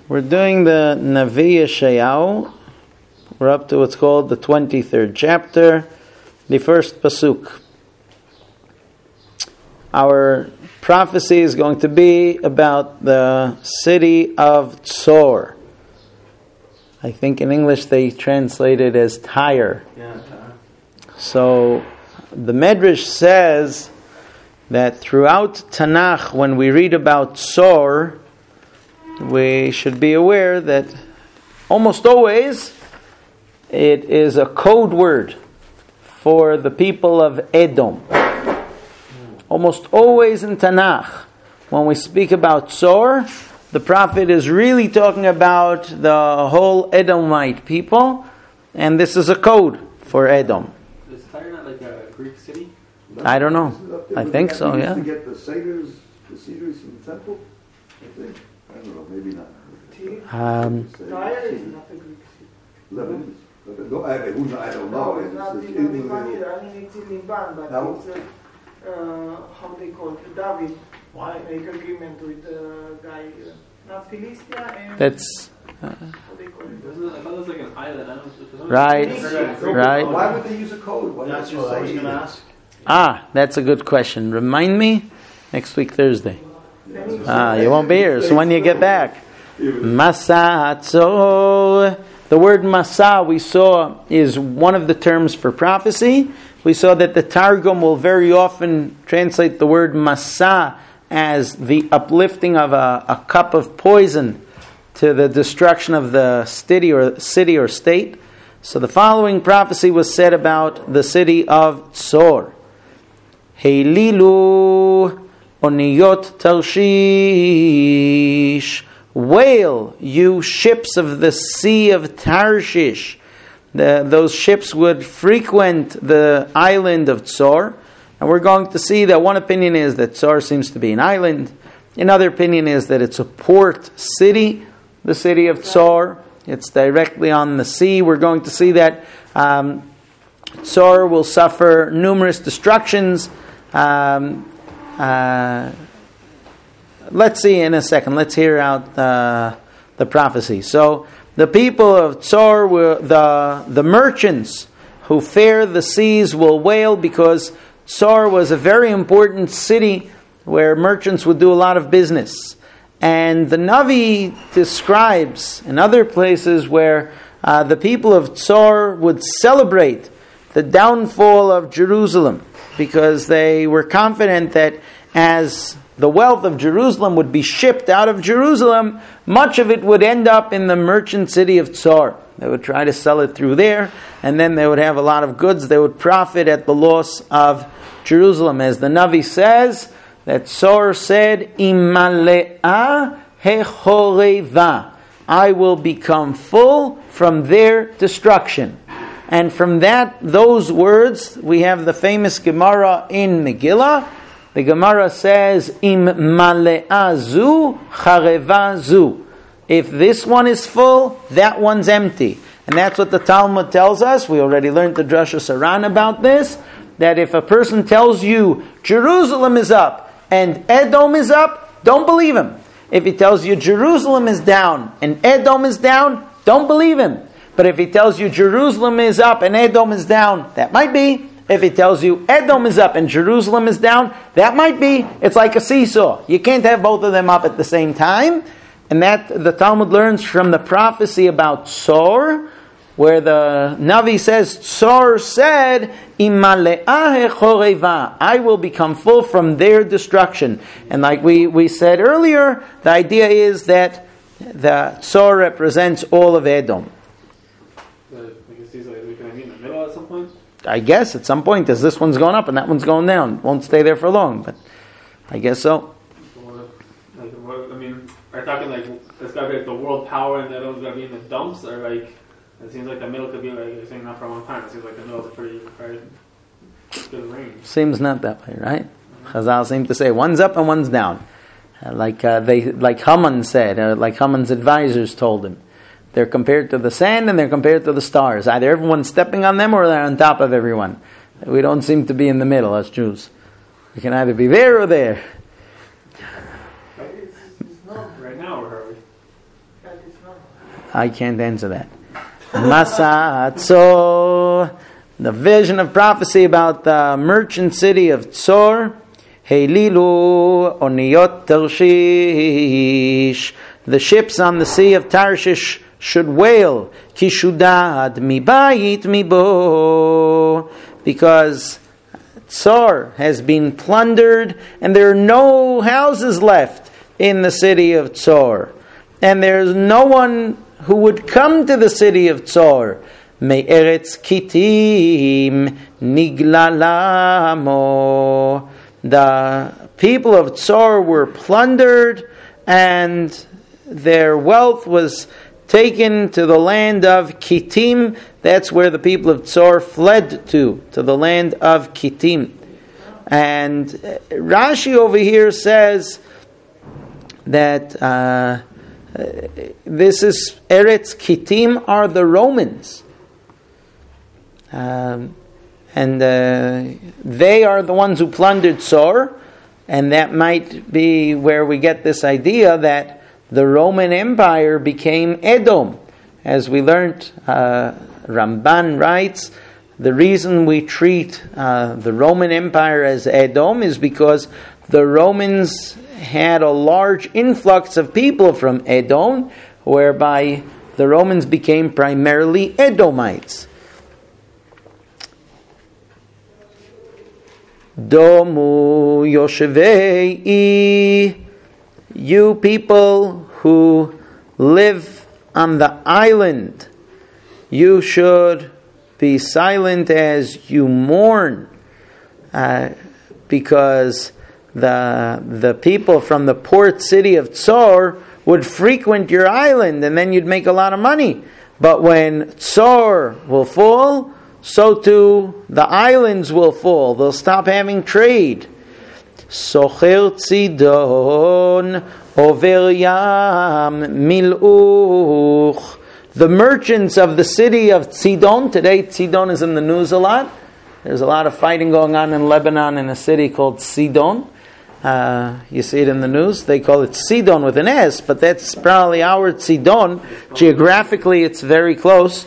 We're doing the Navi Yeshayahu. We're up to what's called the 23rd chapter, the first pasuk. Our prophecy is going to be about the city of Tzor. I think in English they translate it as Tyre. So the Medrash says that throughout Tanakh, when we read about Tzor, we should be aware that almost always it is a code word for the people of Edom. Almost always in Tanakh, when we speak about Tzor, the prophet is really talking about the whole Edomite people, and this is a code for Edom. Is Tyre not like a Greek city? I don't know. I think so, yeah. To get the cedars from the temple, I think. I don't know, maybe not. Tyre is not a Greek city. Lebanon. I don't know. No, it's not in Liban either. I mean, it's in Liban, but No. it's how they call it, David. Why make agreement with the guy, not Philistia and That's how they call it. I thought it was like an island. I don't know. right. Why would they use a code? Why That's not what I was just going to say ask. That's a good question. Remind me next week Thursday. Then You won't be here. So when you get back, Masa Tzor. The word Masa we saw is one of the terms for prophecy. We saw that the Targum will very often translate the word Masa as the uplifting of a cup of poison to the destruction of the city or state. So the following prophecy was said about the city of Tzor. Heililu oniyot Tarshish. Wail, you ships of the sea of Tarshish. Those ships would frequent the island of Tzor. And we're going to see that one opinion is that Tzor seems to be an island. Another opinion is that it's a port city, the city of Tzor. It's directly on the sea. We're going to see that Tzor will suffer numerous destructions. Let's see in a second. Let's hear out the prophecy. So the people of Tzor, the merchants who fare the seas will wail because Tzor was a very important city where merchants would do a lot of business. And the Navi describes in other places where the people of Tzor would celebrate the downfall of Jerusalem because they were confident that as the wealth of Jerusalem would be shipped out of Jerusalem, much of it would end up in the merchant city of Tzor. They would try to sell it through there, and then they would have a lot of goods. They would profit at the loss of Jerusalem. As the Navi says, that Tzor said, Imale'a hechoreva. I will become full from their destruction. And from those words, we have the famous Gemara in Megillah. The Gemara says, Im male'a zu, chareva zu. If this one is full, that one's empty. And that's what the Talmud tells us. We already learned the Drasha Saran about this. That if a person tells you, Jerusalem is up and Edom is up, don't believe him. If he tells you Jerusalem is down and Edom is down, don't believe him. But if he tells you Jerusalem is up and Edom is down, that might be. If he tells you Edom is up and Jerusalem is down, that might be. It's like a seesaw. You can't have both of them up at the same time. And that the Talmud learns from the prophecy about Tzor, where the Navi says, Tzor said, Imale'ah choreva, I will become full from their destruction. And like we said earlier, the idea is that the Tzor represents all of Edom. We can meet in the middle at some point? I guess at some point, as this one's going up and that one's going down. Won't stay there for long, but I guess so. Are you talking like it's got to be like the world power and that it's got to be in the dumps, or like it seems like the middle could be like you're saying not for a long time. It seems like the middle is a pretty good range. Seems not that way, right? Chazal seem to say one's up and one's down, like Haman said, like Haman's advisors told him. They're compared to the sand and they're compared to the stars. Either everyone's stepping on them or they're on top of everyone. We don't seem to be in the middle as Jews. We can either be there or there. Right now, or are we? That is not. I can't answer that. Masatso, the vision of prophecy about the merchant city of Tzor. Heililu oniyot Tarshish. The ships on the sea of Tarshish should wail. Kishudad mibayit mibo. Because Tzor has been plundered and there are no houses left in the city of Tzor. And there's no one who would come to the city of Tzor. Me'eretz kitim niglalamo. The people of Tzor were plundered and their wealth was taken to the land of Kittim. That's where the people of Tzor fled to the land of Kittim. And Rashi over here says that this is Eretz Kittim are the Romans. And they are the ones who plundered Tzor, and that might be where we get this idea that the Roman Empire became Edom. As we learned, Ramban writes, the reason we treat the Roman Empire as Edom is because the Romans had a large influx of people from Edom, whereby the Romans became primarily Edomites. Domu Yoshevei, you people who live on the island, you should be silent as you mourn, because the people from the port city of Tzor would frequent your island, and then you'd make a lot of money. But when Tzor will fall, so too the islands will fall. They'll stop having trade. Socher Tzidon over Yam Miluch. The merchants of the city of Tzidon. Today Tzidon is in the news a lot. There's a lot of fighting going on in Lebanon in a city called Sidon. You see it in the news. They call it Sidon with an S, but that's probably our Tzidon. Geographically, it's very close.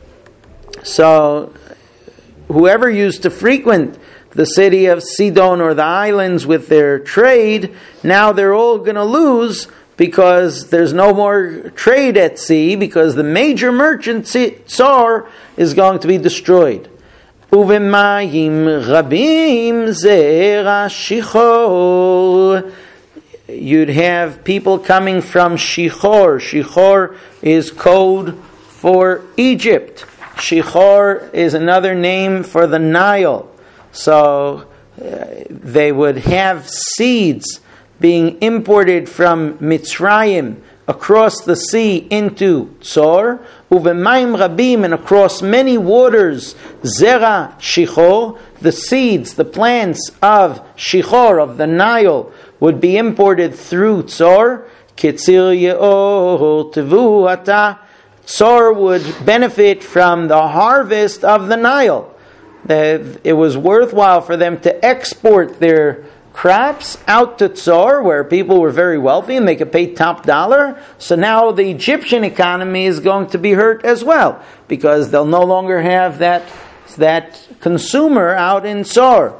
So, whoever used to frequent the city of Sidon or the islands with their trade, now they're all going to lose because there's no more trade at sea, because the major merchant Tzor is going to be destroyed. Uvemayim rabim zera shichor. You'd have people coming from Shichor. Shichor is code for Egypt. Shichor is another name for the Nile. So they would have seeds being imported from Mitzrayim across the sea into Tzor, uvemayim rabim, and across many waters, zera shichor, the seeds, the plants of Shichor, of the Nile, would be imported through Tzor. Kitzir ye'or tevu ata. Tzor would benefit from the harvest of the Nile. It was worthwhile for them to export their crops out to Tzor, where people were very wealthy and they could pay top dollar. So now the Egyptian economy is going to be hurt as well, because they'll no longer have that consumer out in Tzor.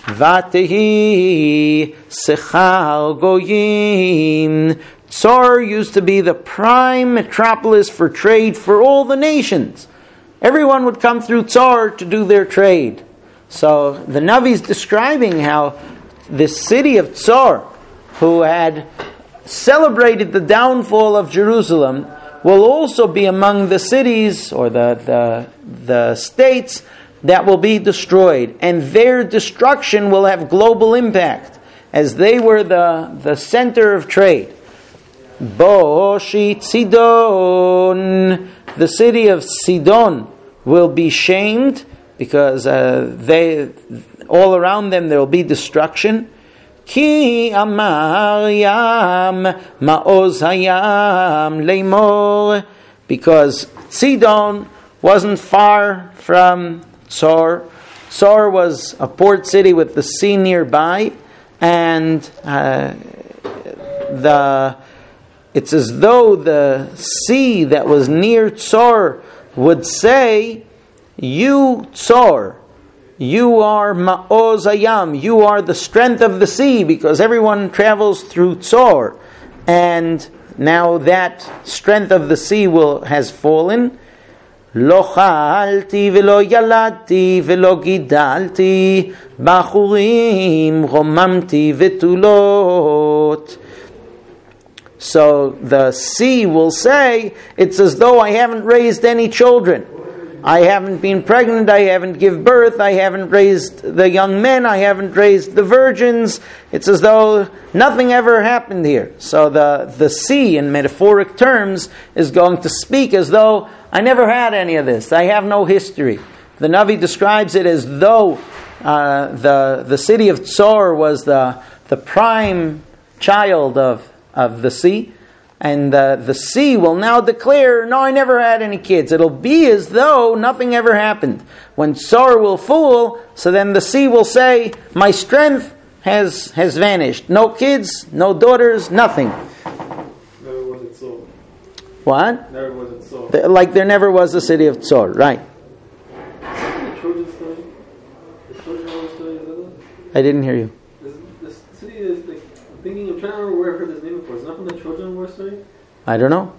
Vatehi sechar goyim. Tzor used to be the prime metropolis for trade for all the nations. Everyone would come through Tzor to do their trade. So the Navi is describing how the city of Tzor, who had celebrated the downfall of Jerusalem, will also be among the cities or the states that will be destroyed. And their destruction will have global impact, as they were the center of trade. Boshi Sidon, the city of Sidon, will be shamed, because all around them there will be destruction. Ki amar yam ma'oz hayam leimor, because Sidon wasn't far from Tzor. Tzor was a port city with the sea it's as though the sea that was near Tzor would say, you Tzor, you are Ma'oz Hayam, you are the strength of the sea, because everyone travels through Tzor. And now that strength of the sea has fallen. Lo chalti velo yaladti velo gidalti bachurim romamti vetulot. So the sea will say, it's as though I haven't raised any children. I haven't been pregnant, I haven't given birth, I haven't raised the young men, I haven't raised the virgins. It's as though nothing ever happened here. So the sea, in metaphoric terms, is going to speak as though I never had any of this. I have no history. The Navi describes it as though the city of Tzor was the prime child of the sea. And the sea will now declare, no, I never had any kids. It'll be as though nothing ever happened. When Tzor will fall, so then the sea will say, my strength has vanished. No kids, no daughters, nothing. Never was it so. What? Never was it so. Like there never was a city of Tzor, right. The Trojan story? The Trojan story, is that it? I didn't hear you. The city is like, I'm trying to remember where I heard this name before. Is it not from the Trojan War story? I don't know.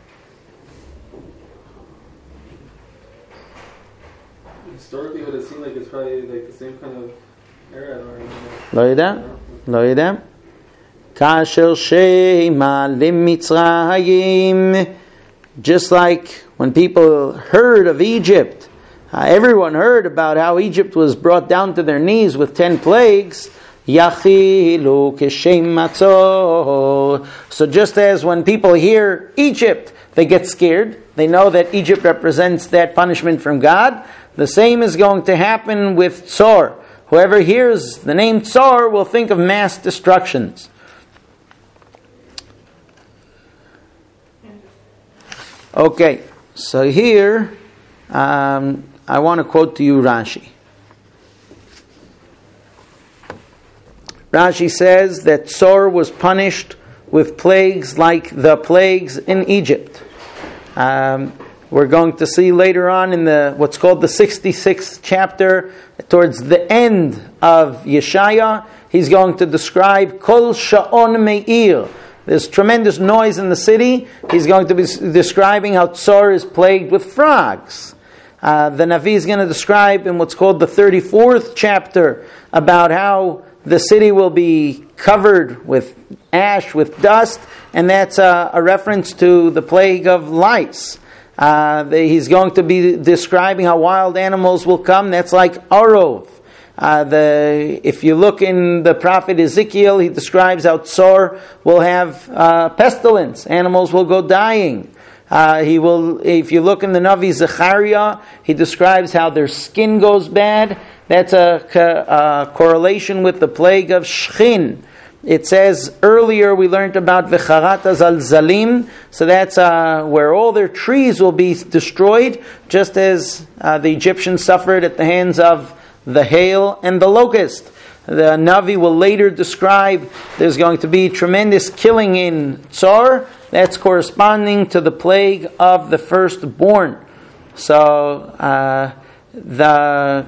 Historically, would it seem like it's probably like the same kind of era? לא יודע. כאשר שמה למצרים, just like when people heard of Egypt, everyone heard about how Egypt was brought down to their knees with 10 plagues. Yachilu keshem matzor. So just as when people hear Egypt, they get scared. They know that Egypt represents that punishment from God. The same is going to happen with Tzor. Whoever hears the name Tzor will think of mass destructions. Okay, so here I want to quote to you Rashi. Rashi says that Tzor was punished with plagues like the plagues in Egypt. We're going to see later on in what's called the 66th chapter, towards the end of Yeshaya, he's going to describe Kol Sha'on Me'ir. There's tremendous noise in the city. He's going to be describing how Tzor is plagued with frogs. The Navi is going to describe in what's called the 34th chapter about how the city will be covered with ash, with dust, and that's a reference to the plague of lice. He's going to be describing how wild animals will come. That's like Arov. If you look in the prophet Ezekiel, he describes how Tzor will have pestilence. Animals will go dying. If you look in the Navi Zechariah, he describes how their skin goes bad. That's a correlation with the plague of Shchin. It says earlier we learned about V'charat al Zalim, so that's where all their trees will be destroyed, just as the Egyptians suffered at the hands of the hail and the locust. The Navi will later describe there's going to be tremendous killing in Tzor. That's corresponding to the plague of the firstborn. So the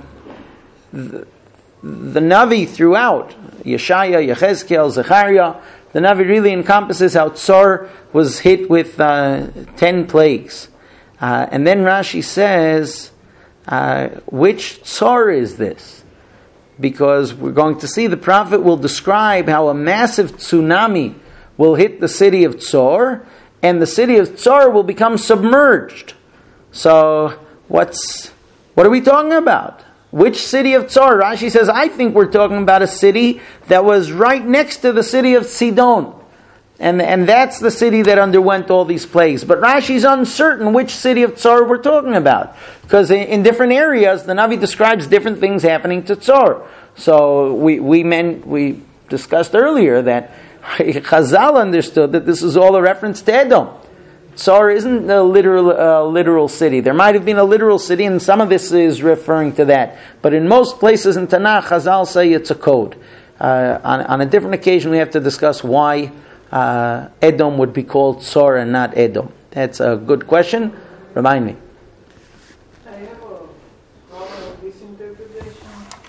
Navi throughout, Yeshaya, Yechezkel, Zechariah, the Navi really encompasses how Tzor was hit with 10 plagues. And then Rashi says, which Tzor is this? Because we're going to see the prophet will describe how a massive tsunami will hit the city of Tzor, and the city of Tzor will become submerged. So, what are we talking about? Which city of Tzor? Rashi says, I think we're talking about a city that was right next to the city of Sidon. And that's the city that underwent all these plagues. But Rashi's uncertain which city of Tzor we're talking about. Because in different areas, the Navi describes different things happening to Tzor. So we discussed earlier that Chazal understood that this is all a reference to Edom. Tzor isn't a literal city. There might have been a literal city, and some of this is referring to that. But in most places in Tanakh, Chazal say it's a code. On a different occasion, we have to discuss why Edom would be called Tsor and not Edom? That's a good question. Remind me. I have a problem with this interpretation.